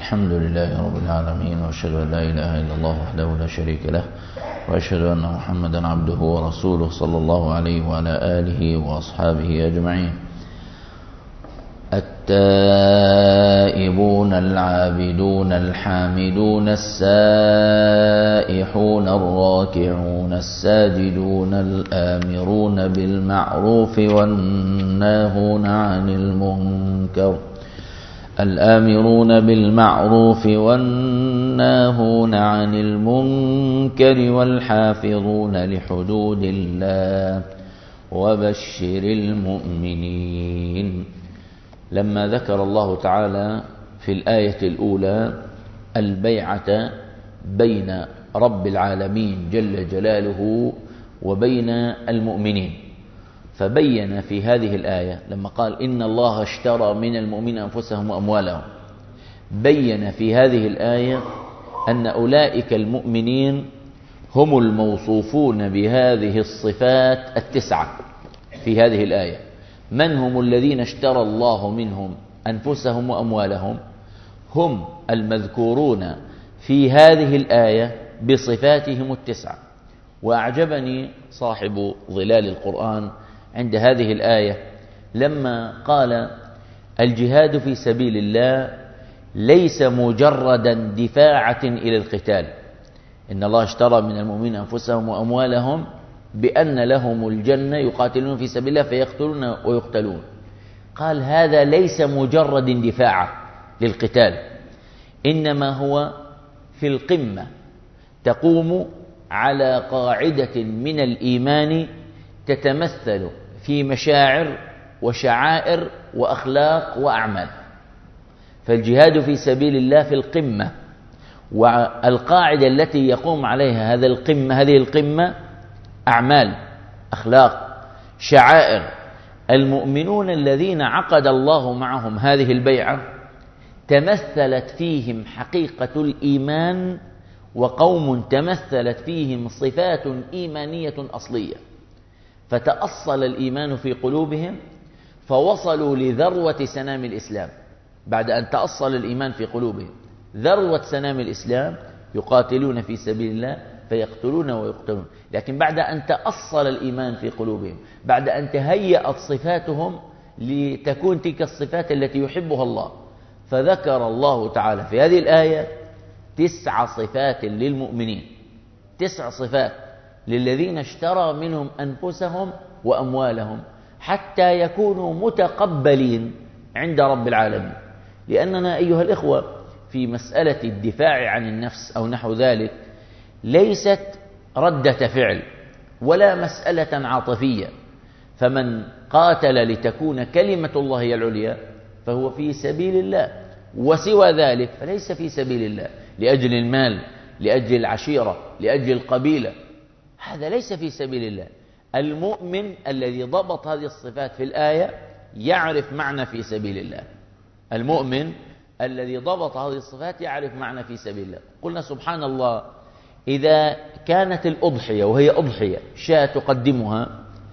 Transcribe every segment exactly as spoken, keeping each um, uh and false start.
الحمد لله رب العالمين، وأشهد أن لا إله إلا الله وحده لا شريك له، وأشهد أن محمدا عبده ورسوله صلى الله عليه وعلى آله وأصحابه أجمعين. التائبون العابدون الحامدون السائحون الراكعون الساجدون الآمرون بالمعروف والناهون عن المنكر الآمرون بالمعروف والناهون عن المنكر والحافظون لحدود الله وبشر المؤمنين. لما ذكر الله تعالى في الآية الأولى البيعة بين رب العالمين جل جلاله وبين المؤمنين، فبين في هذه الآية لما قال إن الله اشترى من المؤمنين أنفسهم وأموالهم، بين في هذه الآية أن أولئك المؤمنين هم الموصوفون بهذه الصفات التسعة في هذه الآية. من هم الذين اشترى الله منهم أنفسهم وأموالهم؟ هم المذكورون في هذه الآية بصفاتهم التسعة. وأعجبني صاحب ظلال القرآن عند هذه الآية لما قال الجهاد في سبيل الله ليس مجرد دفاعة إلى القتال، إن الله اشترى من المؤمنين أنفسهم وأموالهم بأن لهم الجنة يقاتلون في سبيل الله فيقتلون ويقتلون. قال هذا ليس مجرد دفاع للقتال، إنما هو في القمة تقوم على قاعدة من الإيمان تتمثل في مشاعر وشعائر وأخلاق وأعمال. فالجهاد في سبيل الله في القمة، والقاعدة التي يقوم عليها هذا القمة هذه القمة أعمال، أخلاق، شعائر. المؤمنون الذين عقد الله معهم هذه البيعة تمثلت فيهم حقيقة الإيمان، وقوم تمثلت فيهم صفات إيمانية أصلية، فتأصل الإيمان في قلوبهم فوصلوا لذروة سنام الإسلام. بعد أن تأصل الإيمان في قلوبهم ذروة سنام الإسلام يقاتلون في سبيل الله فيقتلون ويقتلون. لكن بعد أن تأصل الإيمان في قلوبهم، بعد أن تهيأت صفاتهم لتكون تلك الصفات التي يحبها الله، فذكر الله تعالى في هذه الآية تسع صفات للمؤمنين، تسع صفات للذين اشترى منهم أنفسهم وأموالهم حتى يكونوا متقبلين عند رب العالمين. لأننا أيها الإخوة في مسألة الدفاع عن النفس أو نحو ذلك ليست ردة فعل ولا مسألة عاطفية، فمن قاتل لتكون كلمة الله هي العليا فهو في سبيل الله، وسوى ذلك فليس في سبيل الله، لأجل المال، لأجل العشيرة، لأجل القبيلة، هذا ليس في سبيل الله. المؤمن الذي ضبط هذه الصفات في الآية يعرف معنى في سبيل الله. المؤمن الذي ضبط هذه الصفات يعرف معنى في سبيل الله. قلنا سبحان الله، إذا كانت الأضحية وهي أضحية شاة تقدمها،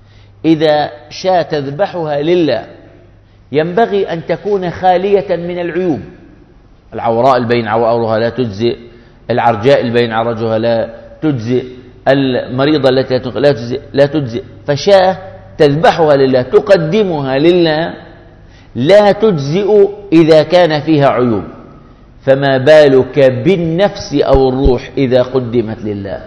إذا شاة تذبحها لله ينبغي أن تكون خالية من العيوب. العوراء البين عورها لا تجزئ، العرجاء البين عرجها لا تجزئ، المريضة التي لا تجزئ, لا تجزئ. فشاة تذبحها لله تقدمها لله لا تجزئ إذا كان فيها عيوب، فما بالك بالنفس أو الروح إذا قدمت لله؟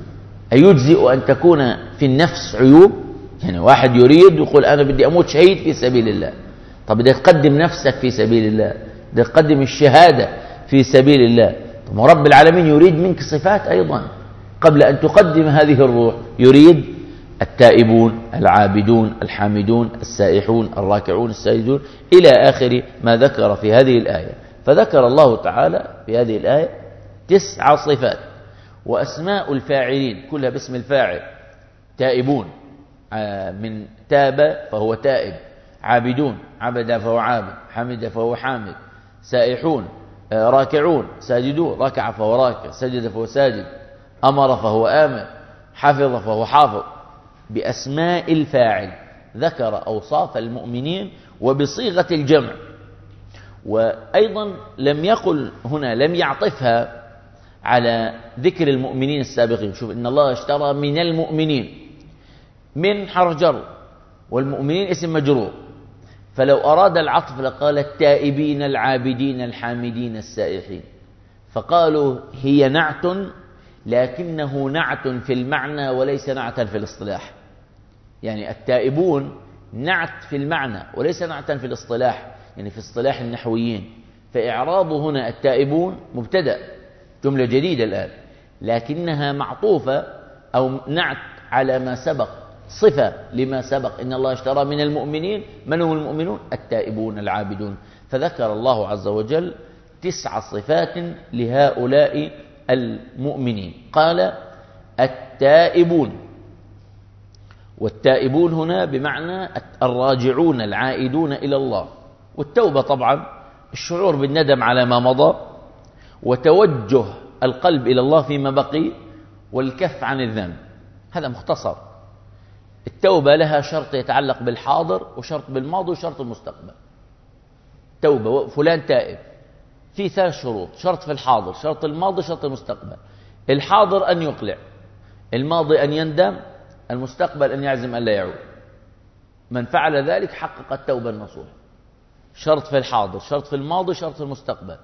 أيجزئ أن تكون في النفس عيوب؟ يعني واحد يريد يقول أنا بدي أموت شهيد في سبيل الله، طب بدك تقدم نفسك في سبيل الله، بدك تقدم الشهادة في سبيل الله. طب رب العالمين يريد منك صفات أيضا قبل أن تقدم هذه الروح، يريد التائبون العابدون الحامدون السائحون الراكعون الساجدون إلى آخر ما ذكر في هذه الآية. فذكر الله تعالى في هذه الآية تسع صفات، وأسماء الفاعلين كلها باسم الفاعل. تائبون من تاب فهو تائب، عابدون عبد فهو عابد، حمد فهو حامد، سائحون راكعون، ساجدون ركع فهو راكع، سجد فهو ساجد، أمر فهو آمر، حفظ فهو حافظ. بأسماء الفاعل ذكر أوصاف المؤمنين وبصيغة الجمع. وأيضا لم يقل هنا، لم يعطفها على ذكر المؤمنين السابقين. شوف إن الله اشترى من المؤمنين، من حرف جر، والمؤمنين اسم مجرور، فلو أراد العطف لقال التائبين العابدين الحامدين السائحين، فقالوا هي نعت لكنه نعت في المعنى وليس نعتا في الاصطلاح. يعني التائبون نعت في المعنى وليس نعتا في الاصطلاح، يعني في اصطلاح النحويين. فإعرابه هنا التائبون مبتدأ، جملة جديدة الآن، لكنها معطوفة أو نعت على ما سبق، صفة لما سبق. إن الله اشترى من المؤمنين، من هم المؤمنون؟ التائبون العابدون. فذكر الله عز وجل تسع صفات لهؤلاء المؤمنين. قال التائبون، والتائبون هنا بمعنى الراجعون العائدون إلى الله. والتوبة طبعا الشعور بالندم على ما مضى، وتوجه القلب إلى الله فيما بقي، والكف عن الذنب. هذا مختصر. التوبة لها شرط يتعلق بالحاضر، وشرط بالماضي، وشرط المستقبل. توبة فلان تائب في ثلاث شروط: شرط في الحاضر، شرط الماضي، شرط المستقبل. الحاضر أن يقلع، الماضي أن يندم، المستقبل أن يعزم أن لا يعود. من فعل ذلك حقق التوبة النصوح. شرط في الحاضر، شرط في الماضي، شرط في المستقبل.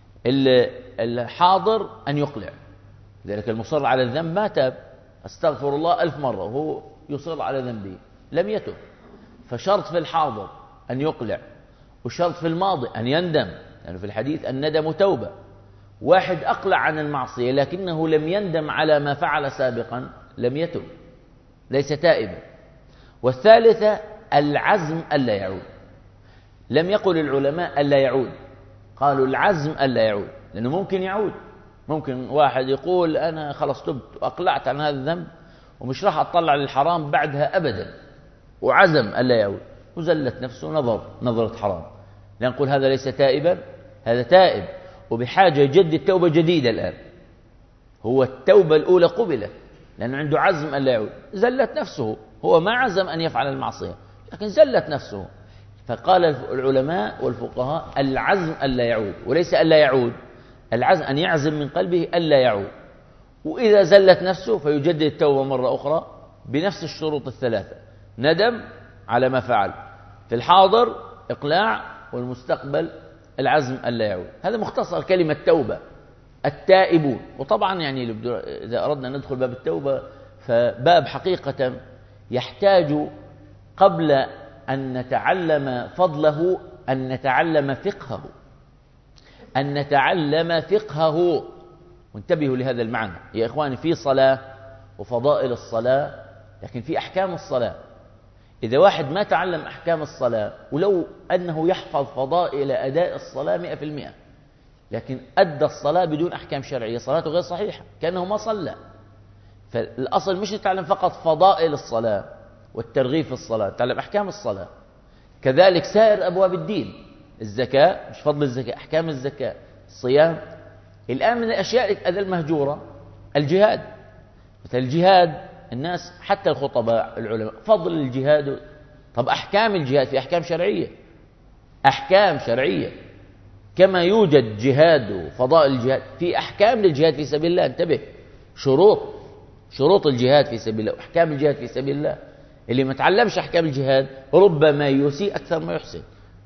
الحاضر أن يقلع، لذلك المصر على الذنب ما تاب، استغفر الله ألف مرة وهو يصر على ذنبه لم يتب. فشرط في الحاضر أن يقلع، وشرط في الماضي أن يندم، لأنه يعني في الحديث الندم توبة. واحد أقلع عن المعصية لكنه لم يندم على ما فعل سابقا، لم يتب، ليس تائبا. والثالثة العزم ألا يعود. لم يقل العلماء ألا يعود، قالوا العزم ألا يعود، لأنه ممكن يعود. ممكن واحد يقول أنا خلاص تبت وأقلعت عن هذا الذنب ومش راح أطلع للحرام بعدها أبدا، وعزم ألا يعود، وزلت نفسه نظر نظرة حرام. لا نقول هذا ليس تائبا، هذا تائب وبحاجة يجدد التوبة جديدة. الآن هو التوبة الأولى قبلت لأنه عنده عزم ألا يعود، زلت نفسه، هو ما عزم أن يفعل المعصية لكن زلت نفسه. فقال العلماء والفقهاء العزم ألا يعود، وليس ألا يعود، العزم أن يعزم من قلبه ألا يعود. وإذا زلت نفسه فيجدد التوبة مرة أخرى بنفس الشروط الثلاثة: ندم على ما فعل، في الحاضر إقلاع، والمستقبل العزم ألا يعود. هذا مختصر كلمة توبة. التائبون. وطبعا يعني إذا أردنا ندخل باب التوبة فباب حقيقة يحتاج قبل أن نتعلم فضله أن نتعلم فقهه، أن نتعلم فقهه. وانتبهوا لهذا المعنى يا إخواني. في صلاة وفضائل الصلاة، لكن في أحكام الصلاة. إذا واحد ما تعلم أحكام الصلاة، ولو أنه يحفظ فضائل أداء الصلاة مئة في المئة، لكن أدى الصلاة بدون أحكام شرعية، صلاته غير صحيحة، كأنه ما صلى. فالأصل مش نتعلم فقط فضائل الصلاة والترغيب في الصلاة، نتعلم أحكام الصلاة. كذلك سائر أبواب الدين، الزكاة، مش فضل الزكاة، أحكام الزكاة، الصيام. الآن من الأشياء المهجورة الجهاد. مثل الجهاد، الناس حتى الخطباء العلماء فضل الجهاد. طب أحكام الجهاد في أحكام شرعية، أحكام شرعية، كما يوجد جهاد وفضائل الجهاد في أحكام للجهاد في سبيل الله. انتبه، شروط شروط الجهاد في سبيل الله وأحكام الجهاد في سبيل الله. اللي ما تعلمش أحكام الجهاد ربما يسيء أكثر ما يحسن.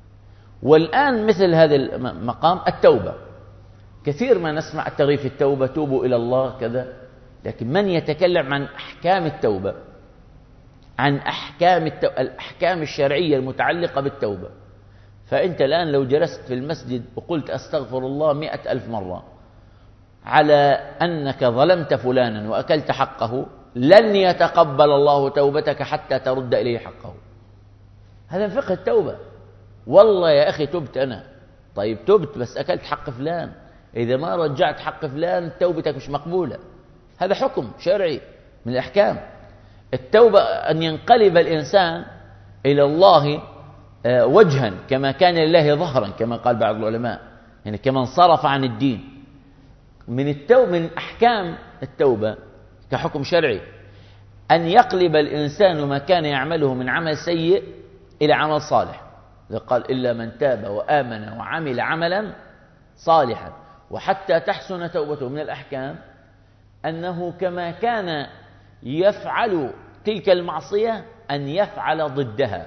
والآن مثل هذا المقام التوبة، كثير ما نسمع الترغيب في التوبة، توبوا إلى الله كذا، لكن من يتكلم عن أحكام التوبة، عن أحكام التوبة، الأحكام الشرعية المتعلقة بالتوبة. فأنت الآن لو جلست في المسجد وقلت أستغفر الله مئة ألف مرة على أنك ظلمت فلانا وأكلت حقه، لن يتقبل الله توبتك حتى ترد إليه حقه. هذا فقه التوبة. والله يا أخي تبت أنا، طيب تبت بس أكلت حق فلان، إذا ما رجعت حق فلان توبتك مش مقبولة. هذا حكم شرعي من الأحكام. التوبة أن ينقلب الإنسان إلى الله وجها كما كان لله ظهرا، كما قال بعض العلماء، يعني كما انصرف عن الدين. من التوبة، من أحكام التوبة كحكم شرعي، أن يقلب الإنسان ما كان يعمله من عمل سيء إلى عمل صالح. قال إلا من تاب وآمن وعمل عملا صالحا وحتى تحسن توبته. من الأحكام أنه كما كان يفعل تلك المعصية أن يفعل ضدها،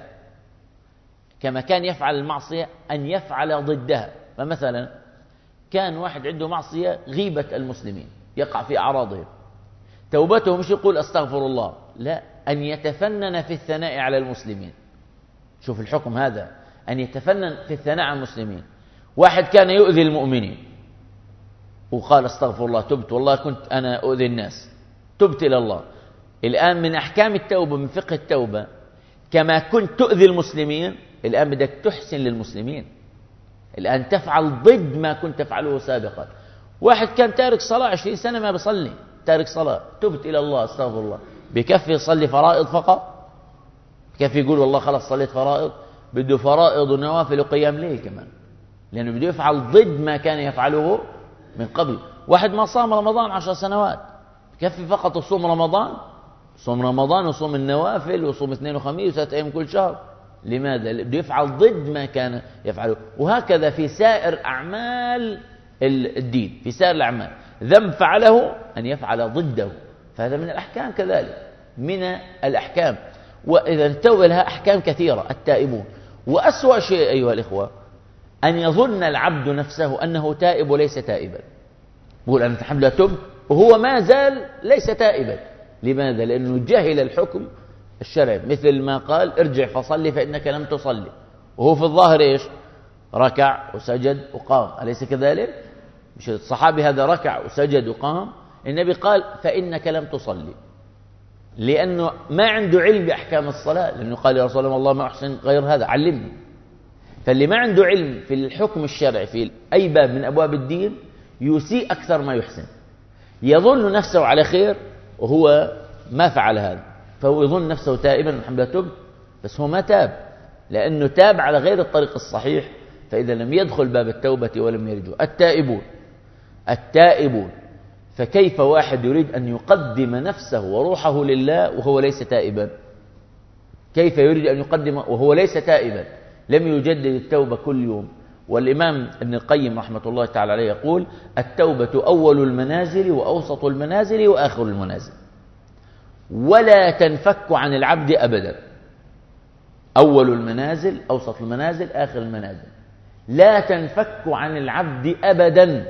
كما كان يفعل المعصية أن يفعل ضدها. فمثلا كان واحد عنده معصية غيبة المسلمين، يقع في أعراضهم، توبته مش يقول أستغفر الله، لا، أن يتفنن في الثناء على المسلمين. شوف الحكم هذا، أن يتفنن في الثناء على المسلمين. واحد كان يؤذي المؤمنين وقال أستغفر الله، تبت، والله كنت أنا أؤذي الناس، تبت إلى الله. الآن من أحكام التوبة، من فقه التوبة، كما كنت تؤذي المسلمين الآن بدك تحسن للمسلمين، الآن تفعل ضد ما كنت تفعله سابقا. واحد كان تارك صلاة عشرين سنة ما بيصلي، تارك صلاة، تبت إلى الله أستغفر الله، بكفي يصلي فرائض فقط؟ بكفي يقول والله خلاص صليت فرائض؟ بده فرائض ونوافل وقيام ليل كمان، لأنه بده يفعل ضد ما كان يفعله من قبل. واحد ما صام رمضان عشر سنوات، بكفي فقط يصوم رمضان، صوم رمضان وصوم النوافل وصوم اثنين وخميس وثلاث أيام كل شهر. لماذا؟ بده يفعل ضد ما كان يفعله. وهكذا في سائر أعمال الدين، في سائر الأعمال، ذنب فعله أن يفعل ضده. فهذا من الأحكام كذلك، من الأحكام. وإذا التوبة لها أحكام كثيرة. التائبون، وأسوأ شيء أيها الإخوة أن يظن العبد نفسه أنه تائب وليس تائبا، يقول أنا الحمد لله تب وهو ما زال ليس تائبا. لماذا؟ لأنه جهل الحكم الشرعي، مثل ما قال ارجع فصلي فإنك لم تصلي، وهو في الظاهر إيش؟ ركع وسجد وقام، أليس كذلك؟ مش الصحابي هذا ركع وسجد وقام، النبي قال فإنك لم تصلي، لأنه ما عنده علم بأحكام الصلاة، لأنه قال يا رسول الله والله ما أحسن غير هذا علمني. فاللي ما عنده علم في الحكم الشرعي في أي باب من أبواب الدين يسيء أكثر ما يحسن، يظن نفسه على خير وهو ما فعل هذا، فهو يظن نفسه تائبا الحمد لله تب، بس هو ما تاب، لأنه تاب على غير الطريق الصحيح، فإذا لم يدخل باب التوبة ولم يرجو. التائبون التائبون فكيف واحد يريد أن يقدم نفسه وروحه لله وهو ليس تائبا؟ كيف يريد أن يقدم وهو ليس تائبا؟ لم يجدد التوبة كل يوم. والإمام ابن القيم رحمة الله تعالى عليه يقول التوبة أول المنازل وأوسط المنازل وآخر المنازل، ولا تنفك عن العبد أبدا. أول المنازل، أوسط المنازل، آخر المنازل، لا تنفك عن العبد أبدا.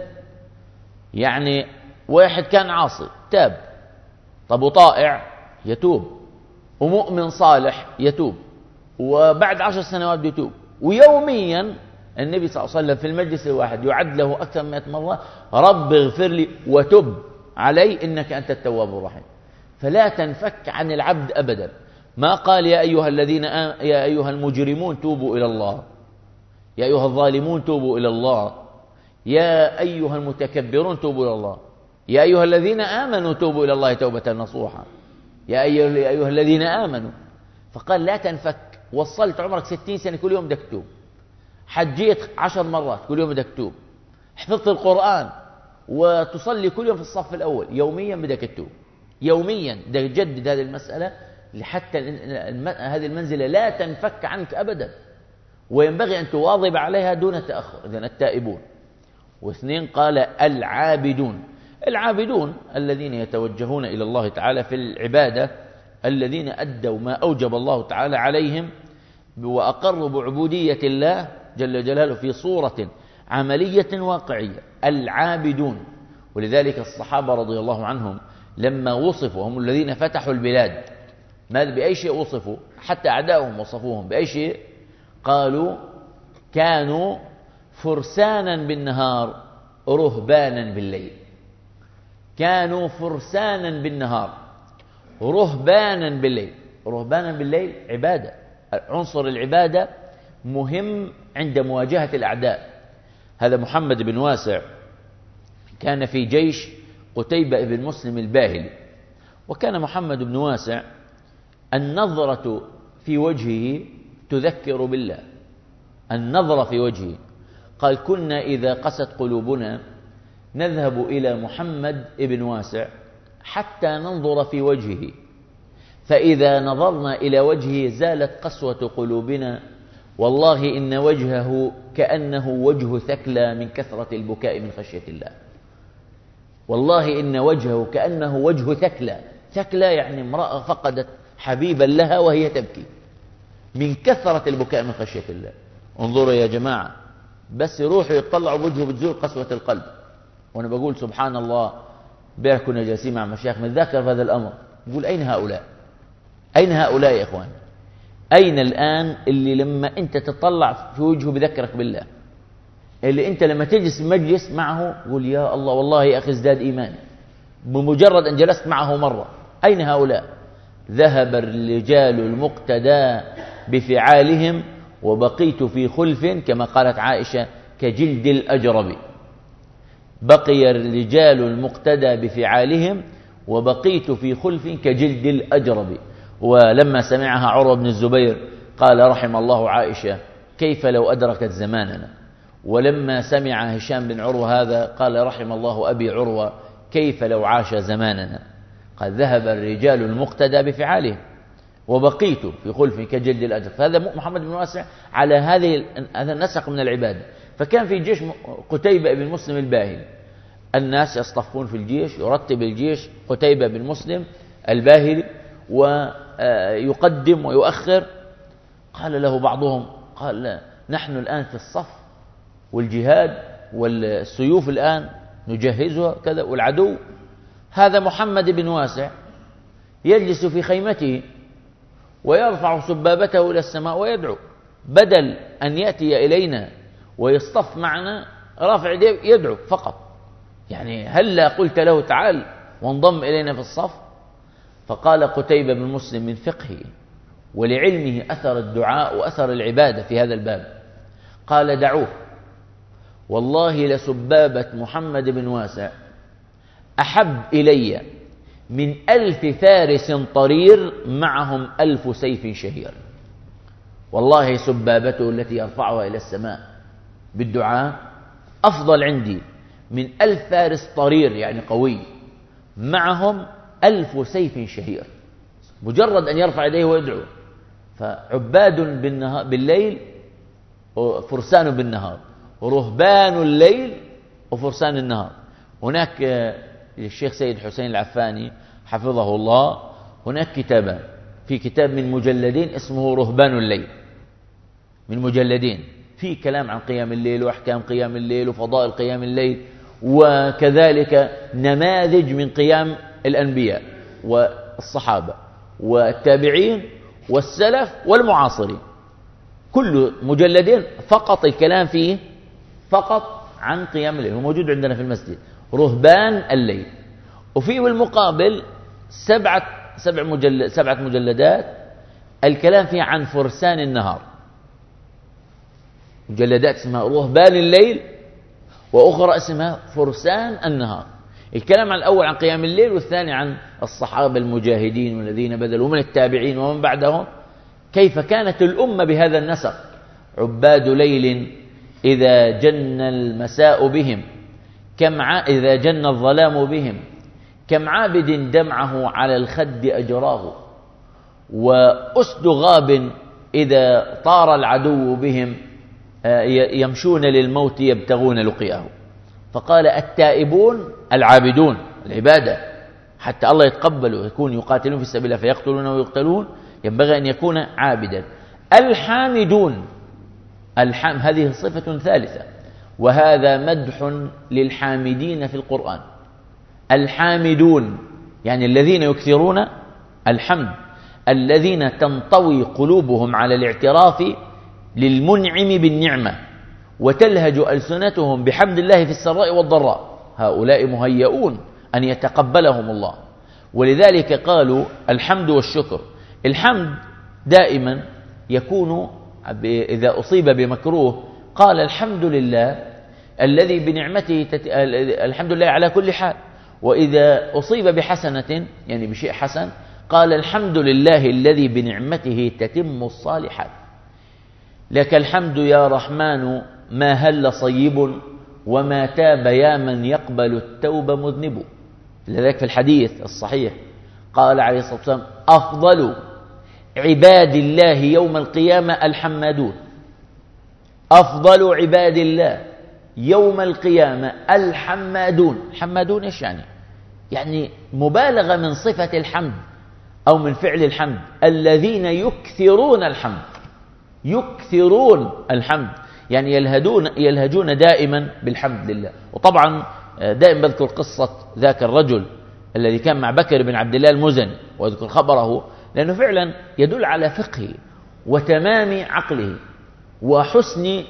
يعني واحد كان عاصي تاب، طب وطائع يتوب، ومؤمن صالح يتوب، وبعد عشر سنوات يتوب، ويوميا النبي صلى الله عليه وسلم في المجلس الواحد يعد له أكثر من مئة مرة رب اغفر لي وتب علي إنك أنت التواب الرحيم. فلا تنفك عن العبد أبدا. ما قال يا أيها الذين آم... يا أيها المجرمون توبوا إلى الله، يا أيها الظالمون توبوا إلى الله، يا أيها المتكبرون توبوا إلى الله، يا أيها الذين آمنوا توبوا إلى الله توبة نصوحا، يا أيها الذين آمنوا. فقال لا تنفك. وصلت عمرك ستين سنة كل يوم بدك تتوب، حجيت عشر مرات كل يوم بدك تتوب، حفظت القرآن وتصلي كل يوم في الصف الأول، يوميا بدك تتوب، يوميا بدك تجدد هذه المسألة لحتى هذه المنزلة لا تنفك عنك أبدا، وينبغي أن تواظب عليها دون تأخر. إذن التائبون. واثنين قال العابدون. العابدون الذين يتوجهون إلى الله تعالى في العبادة، الذين أدوا ما أوجب الله تعالى عليهم وأقروا بعبودية الله جل جلاله في صورة عملية واقعية. العابدون. ولذلك الصحابة رضي الله عنهم لما وصفوا، هم الذين فتحوا البلاد، ماذا بأي شيء وصفوا؟ حتى أعداؤهم وصفوهم بأي شيء؟ قالوا كانوا فرسانا بالنهار رهبانا بالليل. كانوا فرسانا بالنهار رهبانا بالليل. رهبانا بالليل عبادة، عنصر العبادة مهم عند مواجهة الأعداء. هذا محمد بن واسع كان في جيش قتيبة بن مسلم الباهلي، وكان محمد بن واسع النظرة في وجهه تذكر بالله، النظرة في وجهه. قال كنا إذا قست قلوبنا نذهب إلى محمد بن واسع حتى ننظر في وجهه، فإذا نظرنا إلى وجهه زالت قسوة قلوبنا والله إن وجهه كأنه وجه ثكلى من كثرة البكاء من خشية الله. والله إن وجهه كأنه وجه ثكلى. ثكلى يعني امرأة فقدت حبيبا لها وهي تبكي من كثرة البكاء من خشية الله. انظروا يا جماعة، بس يروحوا يطلعوا وجهه بتزول قسوة القلب. وأنا بقول سبحان الله، امبارح كنا جالسين مع مشايخ من ذاكر هذا الأمر، نقول أين هؤلاء؟ أين هؤلاء يا إخوان؟ أين الآن اللي لما أنت تطلع في وجهه بذكرك بالله، اللي أنت لما تجلس مجلس معه قول يا الله والله يا أخي ازداد إيماني بمجرد أن جلست معه مرة؟ أين هؤلاء؟ ذهب الرجال المقتدى بفعالهم وبقيت في خلف كما قالت عائشة كجلد الأجرب. بقي الرجال المقتدى بفعالهم وبقيت في خلف كجلد الأجرب. ولما سمعها عروة بن الزبير قال رحم الله عائشة كيف لو أدركت زماننا. ولما سمع هشام بن عروة هذا قال رحم الله أبي عروة كيف لو عاش زماننا. قال ذهب الرجال المقتدى بفعالهم وبقيت في خلف كجلد الأجر. فهذا محمد بن واسع على هذه هذا النسق من العبادة. فكان في جيش قتيبة بن مسلم الباهلي، الناس يصطفون في الجيش، يرتب الجيش قتيبة بن مسلم الباهلي ويقدم ويؤخر. قال له بعضهم قال نحن الآن في الصف والجهاد والسيوف الآن نجهزها كذا، والعدو هذا محمد بن واسع يجلس في خيمته ويرفع سبابته إلى السماء ويدعو، بدل أن يأتي إلينا ويصطف معنا رافع يدعو فقط. يعني هل قلت له تعال وانضم إلينا في الصف؟ فقال قتيبة بن مسلم من فقهه ولعلمه أثر الدعاء وأثر العبادة في هذا الباب، قال دعوه، والله لسبابة محمد بن واسع أحب إلي من ألف فارس طرير معهم ألف سيف شهير. والله سبابته التي يرفعها إلى السماء بالدعاء أفضل عندي من ألف فارس طرير يعني قوي معهم ألف سيف شهير، مجرد أن يرفع يديه ويدعو. فعباد بالنهار بالليل وفرسان بالنهار، ورهبان الليل وفرسان النهار. هناك الشيخ سيد حسين العفاني حفظه الله هناك كتابان، في كتاب من مجلدين اسمه رهبان الليل، من مجلدين في كلام عن قيام الليل وأحكام قيام الليل وفضائل قيام الليل، وكذلك نماذج من قيام الأنبياء والصحابة والتابعين والسلف والمعاصرين. كل مجلدين فقط الكلام فيه فقط عن قيام الليل، هو موجود عندنا في المسجد رهبان الليل. وفيه بالمقابل سبعة سبع مجلد سبعة مجلدات الكلام فيها عن فرسان النهار، مجلدات اسمها رهبان الليل وأخرى اسمها فرسان النهار. الكلام عن الأول عن قيام الليل والثاني عن الصحابة المجاهدين والذين بذلوا من التابعين ومن بعدهم، كيف كانت الأمة بهذا النسق. عباد ليل إذا جن المساء بهم كم ع... إذا جن الظلام بهم كم عابد دمعه على الخد أجراه، وأسد غاب إذا طار العدو بهم يمشون للموت يبتغون لقياه. فقال التائبون العابدون العبادة حتى الله يتقبل ويكون يقاتلون في سبيل الله فيقتلون ويقتلون، ينبغي أن يكون عابدا. الحامدون الحام هذه صفة ثالثة، وهذا مدح للحامدين في القرآن. الحامدون يعني الذين يكثرون الحمد، الذين تنطوي قلوبهم على الاعتراف للمنعم بالنعمة وتلهج ألسنتهم بحمد الله في السراء والضراء، هؤلاء مهيئون أن يتقبلهم الله. ولذلك قالوا الحمد والشكر. الحمد دائما يكون إذا أصيب بمكروه قال الحمد لله الذي بنعمته تت... الحمد لله على كل حال. وإذا أصيب بحسنة يعني بشيء حسن قال الحمد لله الذي بنعمته تتم الصالحات. لك الحمد يا رحمن ما هل صيب وما تاب يا من يقبل التوب مذنب. لذلك في الحديث الصحيح قال عليه الصلاة والسلام أفضل عباد الله يوم القيامة الحمادون. أفضل عباد الله يوم القيامة الحمادون. الحمادون إيش يعني؟ يعني مبالغة من صفة الحمد أو من فعل الحمد، الذين يكثرون الحمد، يكثرون الحمد، يعني يلهجون يلهجون دائما بالحمد لله. وطبعا دائما بذكر قصة ذاك الرجل الذي كان مع بكر بن عبد الله المزني وأذكر خبره، لأنه فعلا يدل على فقهه وتمام عقله وحسن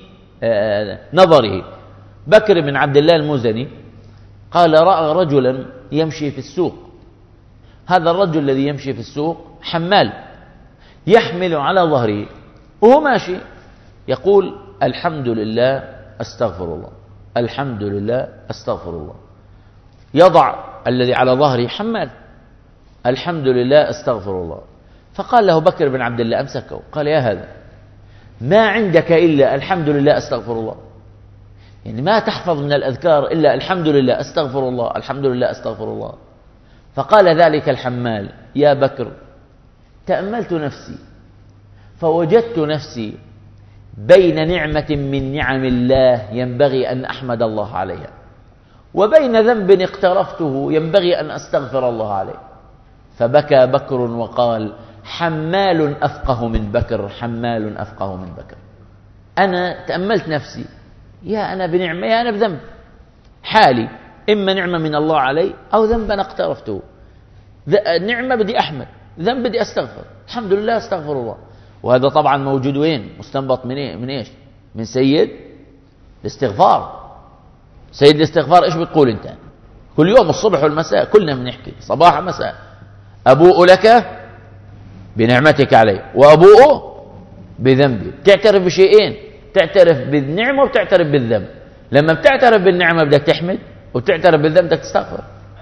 نظره. بكر بن عبد الله المزني قال: رأى رجلا يمشي في السوق، هذا الرجل الذي يمشي في السوق حمال يحمل على ظهره، وهو ماشي يقول: الحمد لله أستغفر الله، الحمد لله أستغفر الله. يضع الذي على ظهره حمال، الحمد لله أستغفر الله. فقال له بكر بن عبد الله، أمسكه، قال: يا هذا، ما عندك إلا الحمد لله أستغفر الله؟ يعني ما تحفظ من الأذكار إلا الحمد لله أستغفر الله، الحمد لله أستغفر الله. فقال ذلك الحمال: يا بكر، تأملت نفسي فوجدت نفسي بين نعمة من نعم الله ينبغي أن أحمد الله عليها، وبين ذنب اقترفته ينبغي أن أستغفر الله عليه. فبكى بكر وقال: حمال أفقه من بكر، حمال أفقه من بكر. أنا تأملت نفسي، يا أنا بنعمة يا أنا بذنب، حالي إما نعمة من الله علي أو ذنب أنا اقترفته. نعمة بدي أحمد، ذنب بدي أستغفر، الحمد لله أستغفر الله. وهذا طبعا موجود وين؟ مستنبط من إيه؟ من إيش؟ من سيد الاستغفار. سيد الاستغفار إيش بتقول أنت؟ كل يوم الصبح والمساء كلنا بنحكي صباح مساء: أبوء لك بنعمتك علي وأبوء بذنبي. تعترف بشيئين، تعترف بالنعمة وبتعترف بالذنب. لما بتعترف بالنعمة بدك تحمد، وبتعترف بالذنب بدك تستغفر.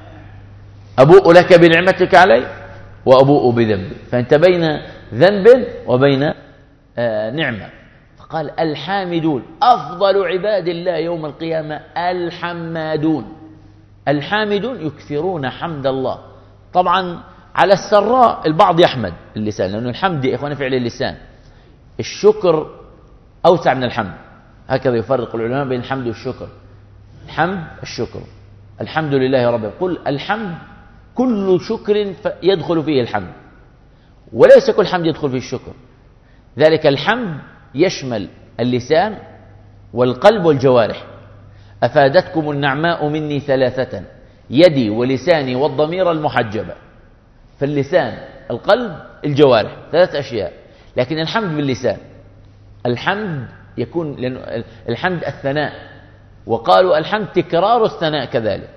أبوء لك بنعمتك علي وأبوء بذنبي، فأنت بين ذنب وبين آه نعمة. فقال: الحامدون أفضل عباد الله يوم القيامة الحمادون. الحامدون يكثرون حمد الله. طبعا على السراء البعض يحمد اللسان، لأنه الحمد يا إخواني فعل اللسان. الشكر أوسع من الحمد، هكذا يفرق العلماء بين الحمد والشكر. الحمد الشكر، الحمد لله رب. قل الحمد كل شكر يدخل فيه الحمد، وليس كل حمد يدخل فيه الشكر. ذلك الحمد يشمل اللسان والقلب والجوارح. أفادتكم النعماء مني ثلاثة: يدي ولساني والضمير المحجبة. فاللسان، القلب، الجوارح، ثلاث أشياء. لكن الحمد باللسان، الحمد يكون لأنه الحمد الثناء، وقالوا الحمد تكرار الثناء كذلك.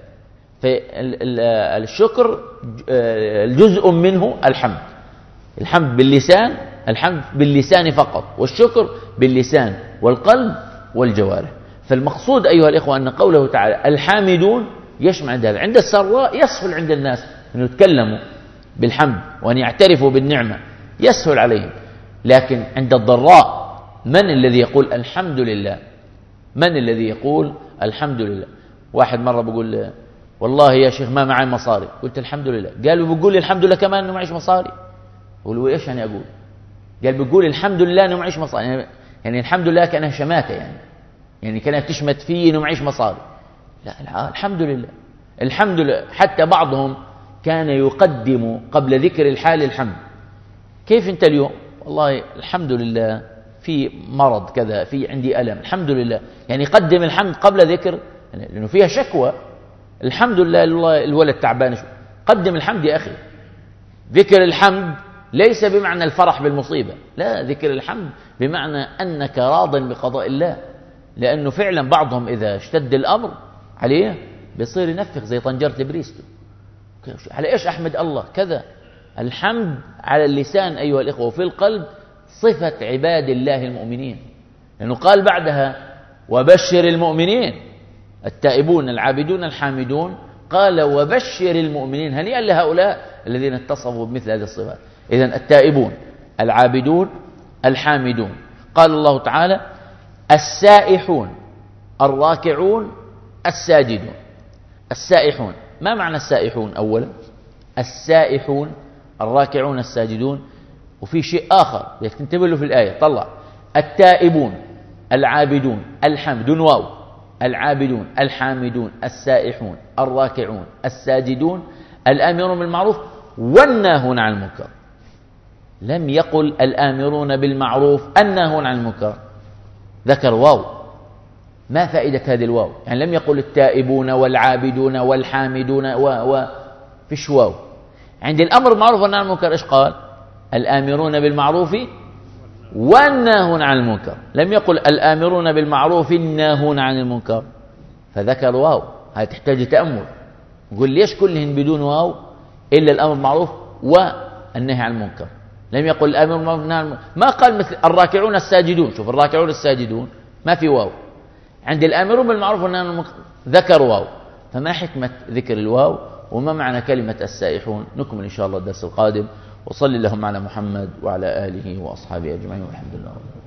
فالشكر الجزء منه الحمد. الحمد باللسان، الحمد باللسان فقط، والشكر باللسان والقلب والجوارح. فالمقصود أيها الإخوة أن قوله تعالى الحامدون يشمل عند هذا. عند السراء يسهل عند الناس أن يتكلموا بالحمد وأن يعترفوا بالنعمة، يسهل عليهم. لكن عند الضراء من الذي يقول الحمد لله؟ من الذي يقول الحمد لله؟ واحد مرة بيقول: والله يا شيخ ما معي مصاري. قلت: الحمد لله. قالوا: بيقول لي الحمد لله كمان أنه معيش مصاري. قلوا: إيش يعني أقول؟ قال: بيقول الحمد لله أنه معيش مصاري. يعني الحمد لله كأنها شماتة، يعني يعني كانت تشمت فيه أنه معيش مصاري. لا، الحمد لله، الحمد لله. حتى بعضهم كان يقدم قبل ذكر الحال الحمد. كيف أنت اليوم؟ والله الحمد لله في مرض كذا، في عندي ألم، الحمد لله. يعني قدم الحمد قبل ذكر، لأنه فيها شكوى. الحمد لله الولد تعبان، قدم الحمد يا أخي. ذكر الحمد ليس بمعنى الفرح بالمصيبة، لا، ذكر الحمد بمعنى أنك راض بقضاء الله. لأنه فعلا بعضهم إذا اشتد الأمر عليه بيصير ينفخ زي طنجرة البريستو. على إيش أحمد الله كذا؟ الحمد على اللسان أيها الإخوة، وفي القلب صفة عباد الله المؤمنين، لأنه قال بعدها: وبشر المؤمنين التائبون العابدون الحامدون. قال: وبشر المؤمنين هنيئا لهؤلاء الذين اتصفوا بمثل هذه الصفات. إذن التائبون العابدون الحامدون. قال الله تعالى: السائحون الراكعون الساجدون. السائحون، ما معنى السائحون؟ أولا السائحون الراكعون الساجدون. وفي شيء آخر بدك تنتبه له في الآية، طلع: التائبون العابدون الحامدون واو، العابدون الحامدون السائحون الراكعون الساجدون الآمرون بالمعروف والناهون عن المنكر. لم يقل الآمرون بالمعروف الناهون عن المنكر، ذكر واو. ما فائدة هذه الواو؟ يعني لم يقل التائبون والعابدون والحامدون و و فيش واو. عند الأمر بالمعروف والنهي عن المنكر إيش قال؟ الآمرون بالمعروف والناهون عن المنكر، لم يقل الآمرون بالمعروف الناهون عن المنكر، فذكر واو. هذه تحتاج تأمل. يقول ليش كلهن بدون واو إلا الأمر بالمعروف والنهي عن المنكر؟ لم يقل الآمر بالمعروف والنهي عن المنكر. ما قال مثل الراكعون الساجدون، شوف الراكعون الساجدون ما في واو. عند الآمرون بالمعروف والنهي عن المنكر ذكر واو. فما حكمة ذكر الواو وما معنى كلمة السائحون؟ نكمل إن شاء الله الدرس القادم. وصلي اللهم على محمد وعلى آله وأصحابه أجمعين والحمد لله.